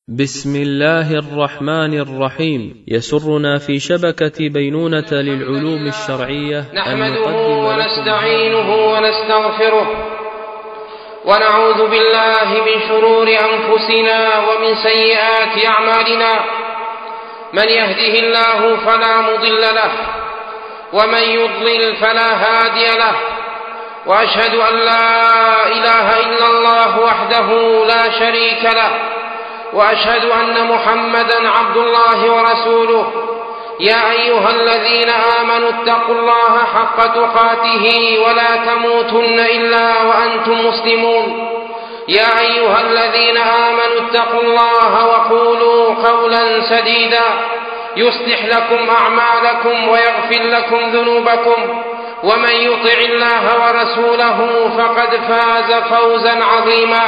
بسم الله الرحمن الرحيم. يسرنا في شبكة بينونة للعلوم الشرعية نحمده ونستعينه ونستغفره ونعوذ بالله من شرور أنفسنا ومن سيئات أعمالنا. من يهده الله فلا مضل له ومن يضلل فلا هادي له، وأشهد أن لا إله إلا الله وحده لا شريك له، وأشهد أن محمدا عبد الله ورسوله. يا أيها الذين آمنوا اتقوا الله حق تقاته ولا تموتن إلا وأنتم مسلمون. يا أيها الذين آمنوا اتقوا الله وقولوا قولا سديدا يصلح لكم أعمالكم ويغفر لكم ذنوبكم، ومن يطع الله ورسوله فقد فاز فوزا عظيما.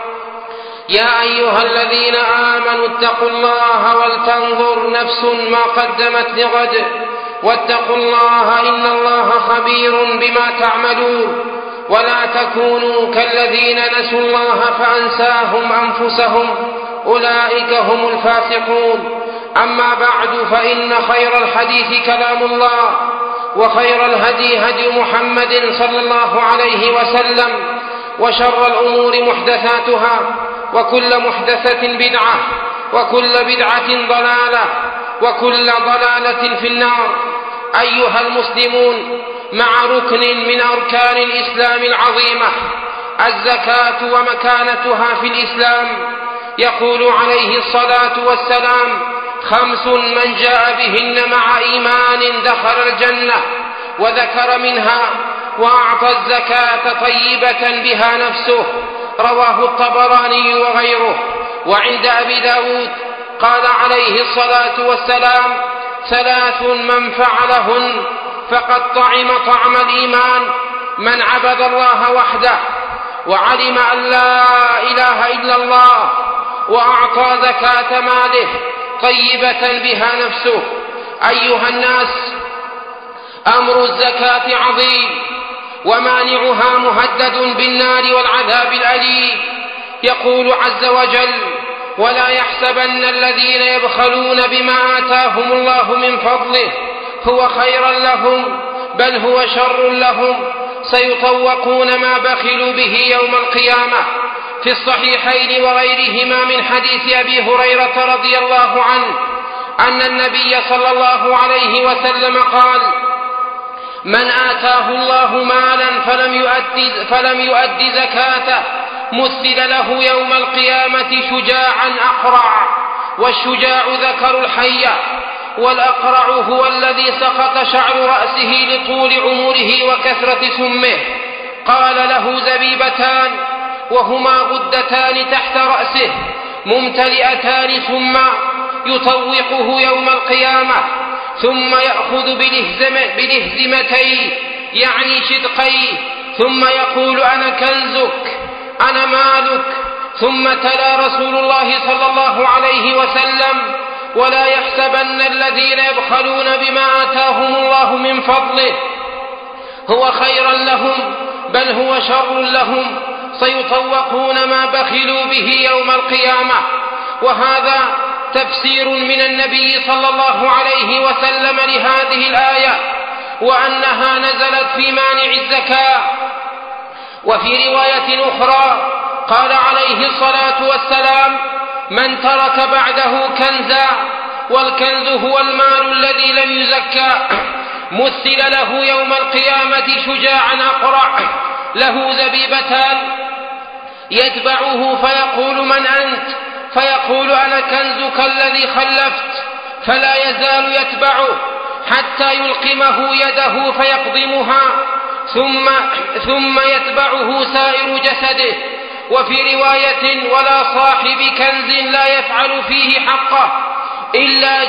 يا أيها الذين آمنوا اتقوا الله ولتنظر نفس ما قدمت لغد، واتقوا الله إن الله خبير بما تعملون. ولا تكونوا كالذين نسوا الله فأنساهم أنفسهم، أولئك هم الفاسقون. أما بعد، فإن خير الحديث كلام الله، وخير الهدي هدي محمد صلى الله عليه وسلم، وشر الأمور محدثاتها، وكل محدثة بدعة، وكل بدعة ضلالة، وكل ضلالة في النار. أيها المسلمون، مع ركن من أركان الإسلام العظيمة الزكاة ومكانتها في الإسلام، يقول عليه الصلاة والسلام: 5 من جاء بهن مع إيمان دخل الجنة. وذكر منها: وأعطى الزكاة طيبة بها نفسه. رواه الطبراني وغيره. وعند أبي داود قال عليه الصلاة والسلام: 3 من فعلهن فقد طعم طعم الإيمان: من عبد الله وحده، وعلم أن لا إله إلا الله، وأعطى زكاة ماله طيبة بها نفسه. أيها الناس، أمر الزكاة عظيم، ومانعها مهدد بالنار والعذاب الأليم. يقول عز وجل: ولا يحسبن الذين يبخلون بما آتاهم الله من فضله هو خيرا لهم بل هو شر لهم، سيطوقون ما بخلوا به يوم القيامة. في الصحيحين وغيرهما من حديث أبي هريرة رضي الله عنه أن النبي صلى الله عليه وسلم قال: من آتاه الله مالا فلم يؤد زكاته مثل له يوم القيامة شجاعا أقرع. والشجاع ذكر الحية، والأقرع هو الذي سقط شعر رأسه لطول عمره وكثرة سمه. قال: له زبيبتان، وهما غدتان تحت رأسه ممتلئتان سما، يطوقه يوم القيامة، ثم يأخذ بلهزمتيه يعني شدقيه، ثم يقول: أنا كنزك، أنا مالك. ثم تلا رسول الله صلى الله عليه وسلم: ولا يحسبن الذين يبخلون بما آتاهم الله من فضله هو خيرا لهم بل هو شر لهم، سيطوقون ما بخلوا به يوم القيامة. وهذا تفسير من النبي صلى الله عليه وسلم لهذه الآية، وأنها نزلت في مانع الزكاة. وفي رواية أخرى قال عليه الصلاة والسلام: من ترك بعده كنزا، والكنز هو المال الذي لم يزكى، مثل له يوم القيامة شجاعا أقرع له زبيبتان، يتبعه فيقول: من أنت؟ فيقول: أنا كنزك الذي خلفت. فلا يزال يتبعه حتى يلقمه يده فيقضمها، ثم يتبعه سائر جسده. وفي رواية: ولا صاحب كنز لا يفعل فيه حقه إلا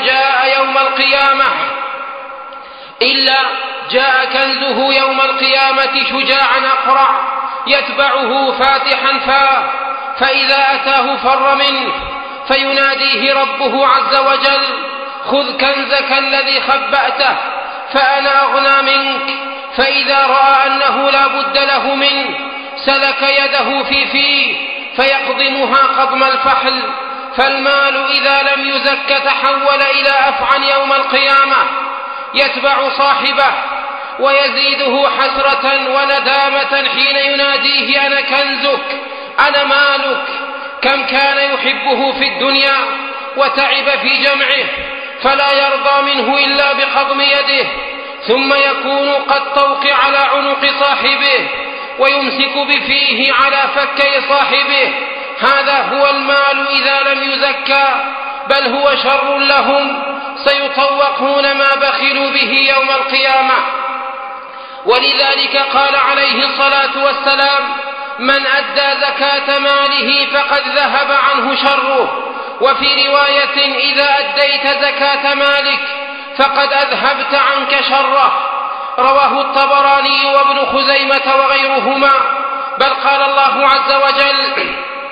جاء كنزه يوم القيامة شجاعا أقرع، يتبعه فاتحا فاه، فإذا أتاه فر منه، فيناديه ربه عز وجل: خذ كنزك الذي خبأته فأنا أغنى منك. فإذا رأى أنه لا بد له منه، سلك يده في فيه فيقضمها قضم الفحل، فالمال إذا لم يزك تحول إلى أفعى يوم القيامة يتبع صاحبه ويزيده حسرة وندامة حين يناديه: أنا كنزك، أنا مالك. كم كان يحبه في الدنيا وتعب في جمعه فلا يرضى منه إلا بخضم يده، ثم يكون قد توقع على عنق صاحبه ويمسك بفيه على فكي صاحبه. هذا هو المال إذا لم يزكى، بل هو شر لهم، سيطوقون ما بخلوا به يوم القيامة. ولذلك قال عليه الصلاة والسلام: من أدى زكاة ماله فقد ذهب عنه شره. وفي رواية: إذا أديت زكاة مالك فقد أذهبت عنك شره. رواه الطبراني وابن خزيمة وغيرهما. بل قال الله عز وجل: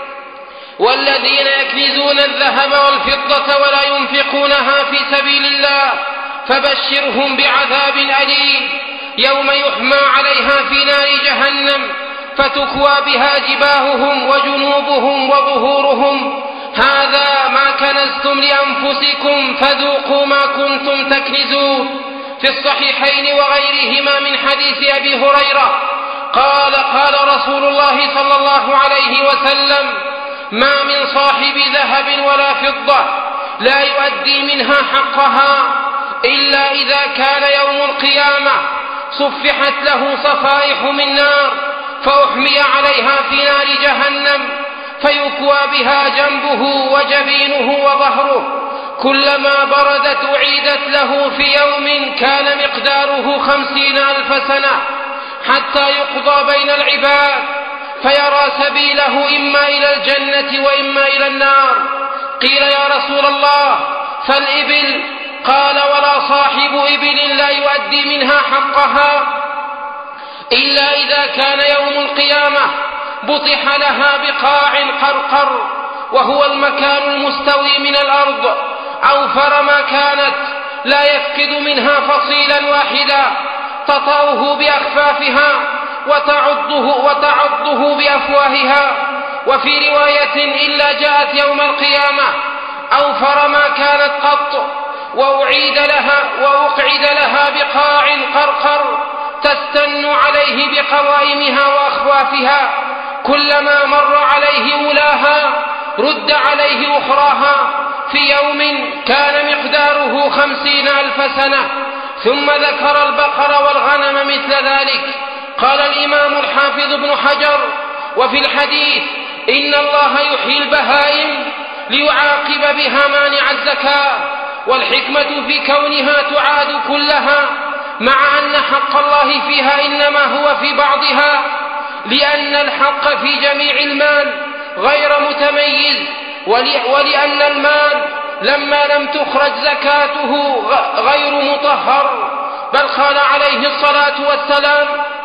والذين يكنزون الذهب والفضة ولا ينفقونها في سبيل الله فبشرهم بعذاب أليم يوم يحمى عليها في نار جهنم فتكوى بها جباههم وجنوبهم وظهورهم، هذا ما كنزتم لأنفسكم فذوقوا ما كنتم تكنزون. في الصحيحين وغيرهما من حديث أبي هريرة قال رسول الله صلى الله عليه وسلم: ما من صاحب ذهب ولا فضة لا يؤدي منها حقها إلا إذا كان يوم القيامة صفحت له صفائح من نار فأحمي عليها في نار جهنم فيكوى بها جنبه وجبينه وظهره، كلما بردت أعيدت له في يوم كان مقداره 50,000 سنة حتى يقضى بين العباد فيرى سبيله إما إلى الجنة وإما إلى النار. قيل: يا رسول الله فالإبل؟ قال: ولا صاحب إبل لا يؤدي منها حقها إلا إذا كان يوم القيامة بطح لها بقاع قرقر، وهو المكان المستوي من الأرض، أوفر ما كانت لا يفقد منها فصيلا واحدا، تطأه بأخفافها وتعضه بأفواهها. وفي رواية: إلا جاءت يوم القيامة أوفر ما كانت قط، وأقعد لها بقاع قرقر تستن عليه بقوائمها وأخوافها، كلما مر عليه أولاها رد عليه أخراها في يوم كان مقداره 50,000 سنة. ثم ذكر البقر والغنم مثل ذلك. قال الإمام الحافظ ابن حجر: وفي الحديث إن الله يحيي البهائم ليعاقب بها مانع الزكاة، والحكمة في كونها تعاد كلها، مع أن حق الله فيها إنما هو في بعضها، لأن الحق في جميع المال غير متميز، ولأن المال لما لم تخرج زكاته غير مطهر. بل قال عليه الصلاة والسلام: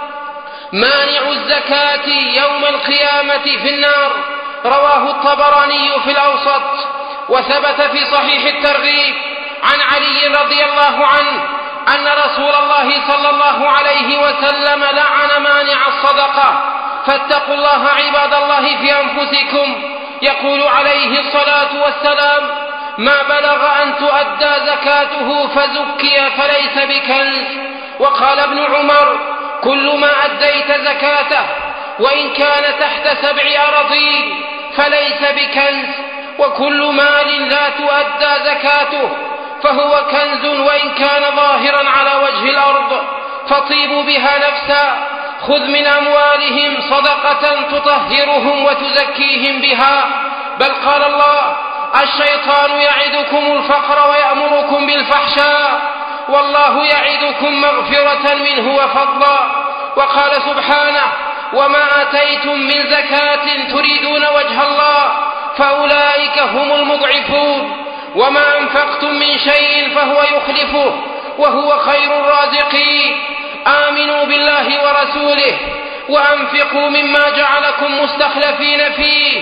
مانع الزكاة يوم القيامة في النار. رواه الطبراني في الأوسط. وثبت في صحيح الترغيب عن علي رضي الله عنه أن رسول الله صلى الله عليه وسلم لعن مانع الصدقة. فاتقوا الله عباد الله في أنفسكم. يقول عليه الصلاة والسلام: ما بلغ أن تؤدى زكاته فزكي فليس بكنز. وقال ابن عمر: كل ما أديت زكاته وإن كان تحت 7 أراضين فليس بكنز، وكل مال لا تؤدى زكاته فهو كنز وإن كان ظاهرا على وجه الأرض، فطيبوا بها نفسا. خذ من أموالهم صدقة تطهرهم وتزكيهم بها. بل قال الله: الشيطان يعدكم الفقر ويأمركم بالفحشاء والله يعدكم مغفرة منه وفضلا. وقال سبحانه: وما آتيتم من زكاة تريدون وجه الله فأولئك هم المضعفون، وما أنفقتم من شيء فهو يخلفه وهو خير الرازقين. آمنوا بالله ورسوله وأنفقوا مما جعلكم مستخلفين فيه،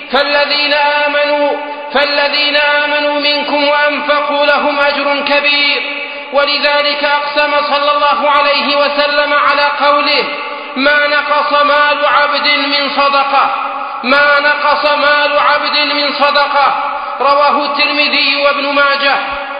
فالذين آمنوا منكم وأنفقوا لهم أجر كبير. ولذلك أقسم صلى الله عليه وسلم على قوله: ما نقص مال عبد من صدقة، ما نقص مال عبد من صدقة. رواه الترمذي وابن ماجه.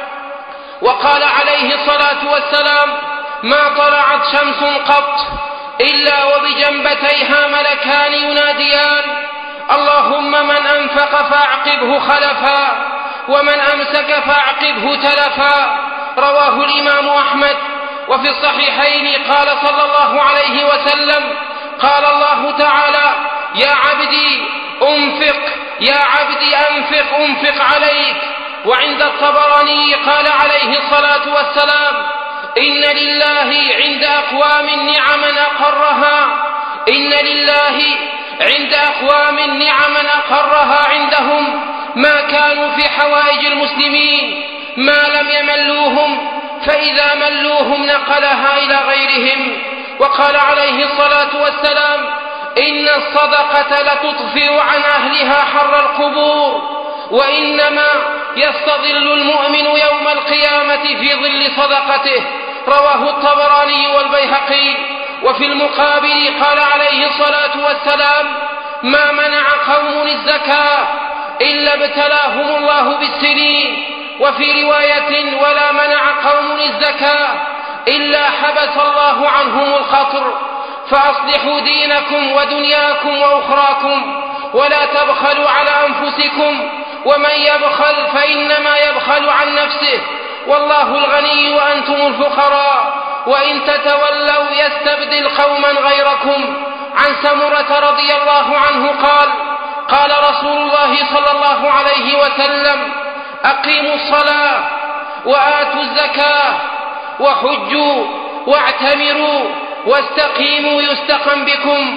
وقال عليه الصلاة والسلام: ما طلعت شمس قط إلا وبجنبتيها ملكان يناديان: اللهم من أنفق فأعقبه خلفا، ومن أمسك فأعقبه تلفا. رواه الإمام أحمد. وفي الصحيحين قال صلى الله عليه وسلم: قال الله تعالى: يا عبدي أنفق، يا عبدي أنفق أنفق عليك. وعند الطبراني قال عليه الصلاة والسلام: إن لله عند أقوام نعما أقرها، إن لله عند أقوام نعما أقرها عندهم ما كانوا في حوائج المسلمين ما لم يملوهم، فإذا ملوهم نقلها إلى غيرهم. وقال عليه الصلاة والسلام: إن الصدقة لتطفئ عن أهلها حر القبور، وإنما يستظل المؤمن يوم القيامة في ظل صدقته. رواه الطبراني والبيهقي. وفي المقابل قال عليه الصلاة والسلام: ما منع قوم الزكاة إلا ابتلاهم الله بالسنين. وفي رواية: ولا منع قوم الزكاة إلا حبس الله عنهم الخطر. فأصلحوا دينكم ودنياكم وأخراكم، ولا تبخلوا على أنفسكم، ومن يبخل فإنما يبخل عن نفسه، والله الغني وأنتم الفقراء، وإن تتولوا يستبدل قوما غيركم. عن سمرة رضي الله عنه قال: قال رسول الله صلى الله عليه وسلم: أقيموا الصلاة وآتوا الزكاة وحجوا واعتمروا واستقيموا يستقم بكم.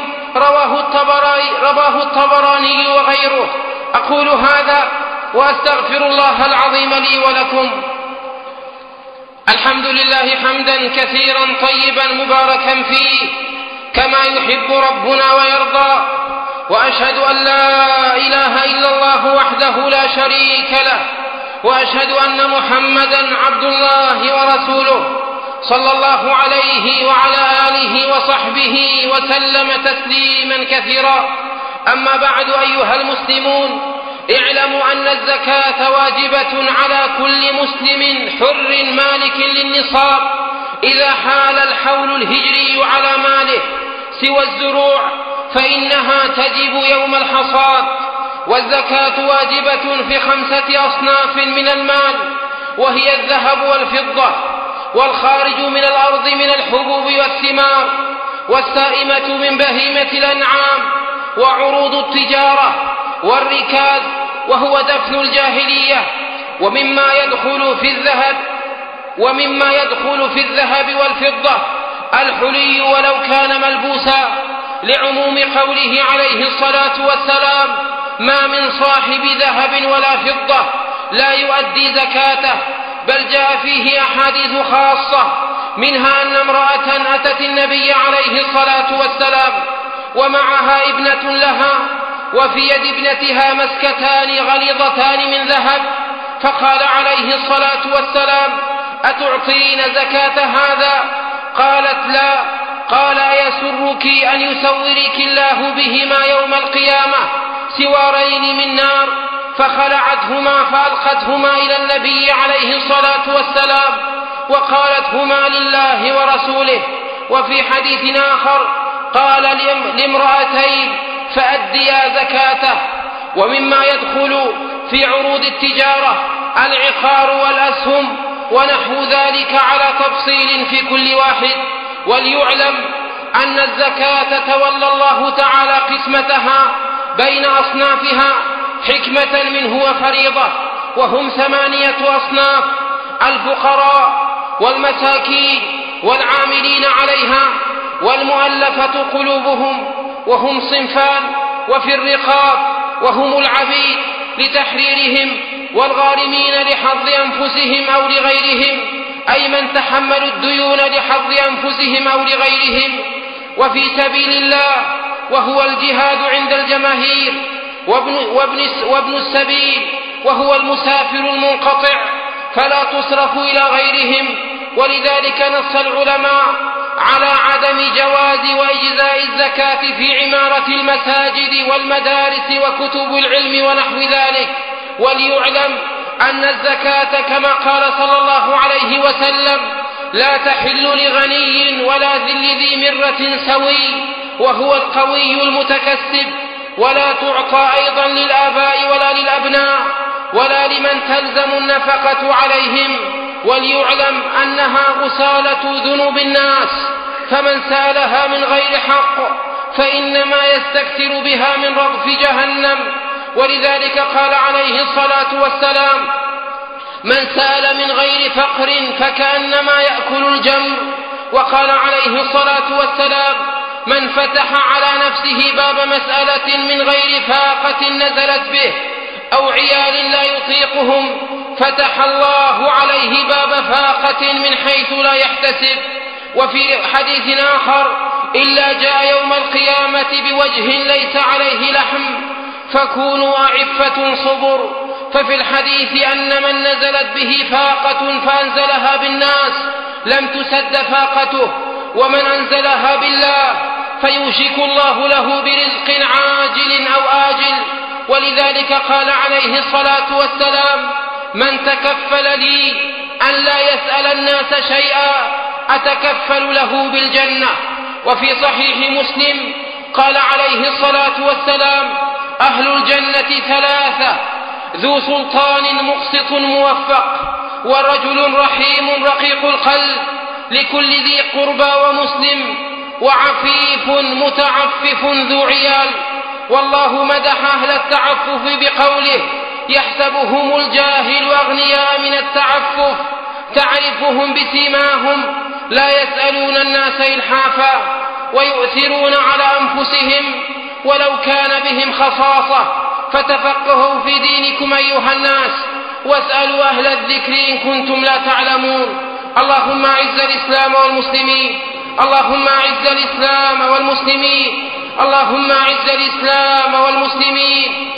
رواه الطبراني وغيره. أقول هذا وأستغفر الله العظيم لي ولكم. الحمد لله حمدا كثيرا طيبا مباركا فيه كما يحب ربنا ويرضى، وأشهد أن لا إله إلا الله وحده لا شريك له، وأشهد أن محمدا عبد الله ورسوله صلى الله عليه وعلى آله وصحبه وسلم تسليما كثيرا. أما بعد، أيها المسلمون، اعلموا أن الزكاة واجبة على كل مسلم حر مالك للنصاب إذا حال الحول الهجري على ماله، سوى الزروع فإنها تجب يوم الحصاد. والزكاة واجبة في 5 أصناف من المال، وهي الذهب والفضة، والخارج من الأرض من الحبوب والثمار، والسائمة من بهيمة الأنعام، وعروض التجارة، والركاز وهو دفن الجاهلية. ومما يدخل في الذهب والفضة الحلي ولو كان ملبوسا، لعموم قوله عليه الصلاة والسلام: ما من صاحب ذهب ولا فضة لا يؤدي زكاته. بل جاء فيه أحاديث خاصة، منها أن امرأة أتت النبي عليه الصلاة والسلام ومعها ابنة لها، وفي يد ابنتها مسكتان غليظتان من ذهب، فقال عليه الصلاة والسلام: أتعطين زكاة هذا؟ قالت: لا. قال: أيسرك أن يسورك الله بهما يوم القيامة سوارين من نار؟ فخلعتهما فألقتهما إلى النبي عليه الصلاة والسلام، وقالت: هما لله ورسوله. وفي حديث آخر قال لامرأتين: فأديا زكاته. ومما يدخل في عروض التجارة العقار والأسهم ونحو ذلك على تفصيل في كل واحد. وليعلم أن الزكاة تولى الله تعالى قسمتها بين أصنافها حكمة منه وفريضة، وهم 8 أصناف: الفقراء والمساكين والعاملين عليها والمؤلفة قلوبهم، وهم صنفان: وفي الرقاب وهم العبيد لتحريرهم، والغارمين لحظ أنفسهم أو لغيرهم، أي من تحملوا الديون لحظ أنفسهم أو لغيرهم. وفي سبيل الله وهو الجهاد عند الجماهير، وابن السبيل وهو المسافر المنقطع فلا تصرف إلى غيرهم. ولذلك نص العلماء على عدم جواز وإجزاء الزكاة في عمارة المساجد والمدارس وكتب العلم ونحو ذلك، وليعلم أن الزكاة كما قال صلى الله عليه وسلم لا تحل لغني ولا ذي مرة سوي وهو القوي المتكسب، ولا تعطى أيضا للآباء ولا للأبناء ولا لمن تلزم النفقة عليهم. وليعلم أنها غسالة ذنوب الناس، فمن سألها من غير حق فإنما يستكثر بها من رغف جهنم. ولذلك قال عليه الصلاة والسلام من سأل من غير فقر فكأنما يأكل الجمر. وقال عليه الصلاة والسلام من فتح على نفسه باب مسألة من غير فاقة نزلت به أو عيال لا يطيقهم فتح الله عليه باب فاقة من حيث لا يحتسب. وفي حديث آخر إلا جاء يوم القيامة بوجه ليس عليه لحم فكونوا أعفة صبر. ففي الحديث أن من نزلت به فاقة فأنزلها بالناس لم تسد فاقته، ومن أنزلها بالله فيوشك الله له برزق عاجل أو آجل. ولذلك قال عليه الصلاة والسلام من تكفل لي أن لا يسأل الناس شيئا أتكفل له بالجنة. وفي صحيح مسلم قال عليه الصلاة والسلام أهل الجنة ثلاثة ذو سلطان مقسط موفق ورجل رحيم رقيق القلب لكل ذي قربى ومسلم وعفيف متعفف ذو عيال. والله مدح أهل التعفف بقوله يحسبهم الجاهل أغنياء من التعفف تعرفهم بسيماهم لا يسألون الناس إلحافا ويؤثرون على أنفسهم ولو كان بهم خصاصة. فتفقهوا في دينكم أيها الناس واسألوا أهل الذكر إن كنتم لا تعلمون. اللهم أعز الإسلام والمسلمين، اللهم أعز الإسلام والمسلمين، اللهم أعز الإسلام والمسلمين،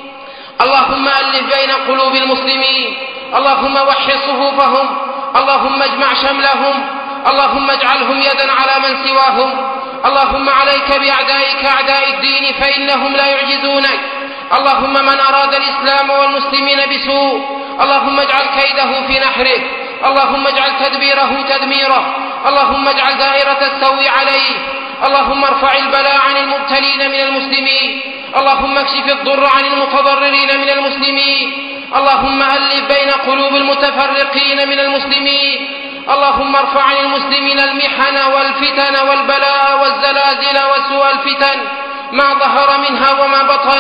اللهم ألف بين قلوب المسلمين، اللهم وحد صفوفهم، اللهم اجمع شملهم، اللهم اجعلهم يدا على من سواهم. اللهم عليك بأعدائك أعداء الدين فإنهم لا يعجزونك. اللهم من أراد الإسلام والمسلمين بسوء اللهم اجعل كيده في نحره، اللهم اجعل تدبيره تدميره، اللهم اجعل دائرة السوء عليه. اللهم ارفع البلاء عن المبتلين من المسلمين، اللهم اكشف الضر عن المتضررين من المسلمين، اللهم ألف بين قلوب المتفرقين من المسلمين. اللهم ارفع عن المسلمين المحن والفتن والبلاء والزلازل وسوء الفتن ما ظهر منها وما بطن.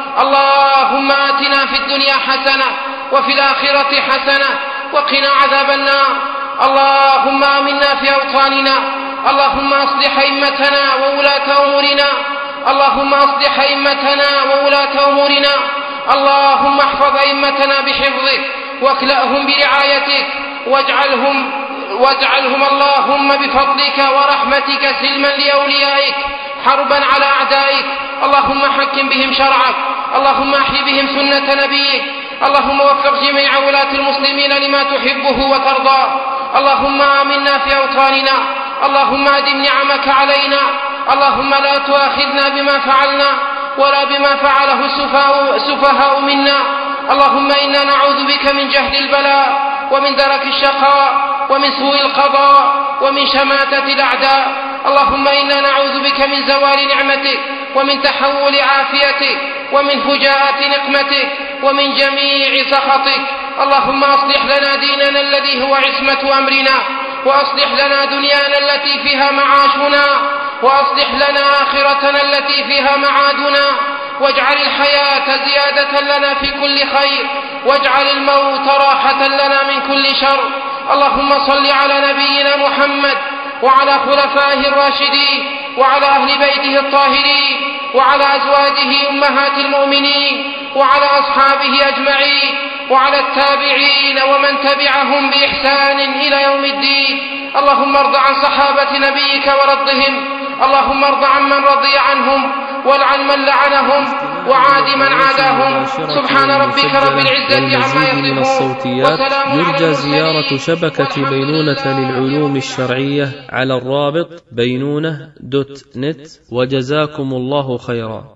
اللهم آتنا في الدنيا حسنة وفي الآخرة حسنة وقنا عذاب النار. اللهم آمنا في أوطاننا، اللهم أصلح أئمتنا وولاة أمورنا، اللهم أصلح أئمتنا وولاة أمورنا، اللهم احفظ أئمتنا بحفظك واكلأهم برعايتك واجعلهم اللهم بفضلك ورحمتك سلما لأوليائك حربا على أعدائك. اللهم حكم بهم شرعك، اللهم احي بهم سنة نبيك، اللهم وفق جميع ولاة المسلمين لما تحبه وترضاه. اللهم آمنا في أوطاننا، اللهم أدم نعمك علينا، اللهم لا تؤاخذنا بما فعلنا ولا بما فعله السفهاء منا. اللهم إنا نعوذ بك من جهد البلاء ومن درك الشقاء ومن سوء القضاء ومن شماتة الأعداء. اللهم إنا نعوذ بك من زوال نعمتك ومن تحول عافيتك ومن فجاءة نقمتك ومن جميع سخطك. اللهم أصلح لنا ديننا الذي هو عصمة أمرنا، وأصلح لنا دنيانا التي فيها معاشنا، وأصلح لنا آخرتنا التي فيها معادنا، واجعل الحياة زيادة لنا في كل خير، واجعل الموت راحة لنا من كل شر. اللهم صل على نبينا محمد وعلى خلفائه الراشدين وعلى أهل بيته الطاهرين وعلى أزواجه أمهات المؤمنين وعلى أصحابه أجمعين وعلى التابعين ومن تبعهم بإحسان إلى يوم الدين. اللهم ارض عن صحابة نبيك ورضهم، اللهم ارض عن من رضي عنهم والعن من لعنهم وعاد من عاداهم. سبحان ربك رب العزة عما من يصفون الصوتيات يرجى زيارة شبكة بينونة للعلوم الشرعية على الرابط بينونة.net. وجزاكم الله خيرا.